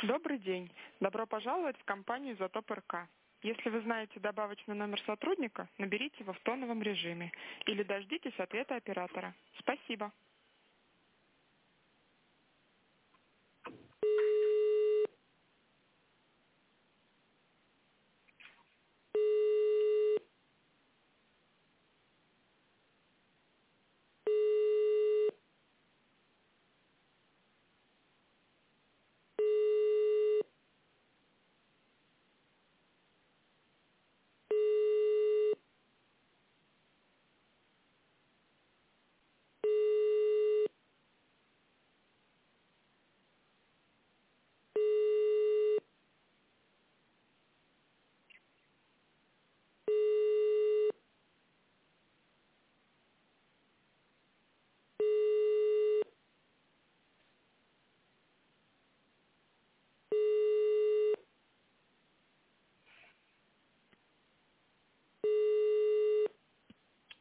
Добрый день. Добро пожаловать в компанию «Изотоп РК». Если вы знаете добавочный номер сотрудника, наберите его в тоновом режиме или дождитесь ответа оператора. Спасибо.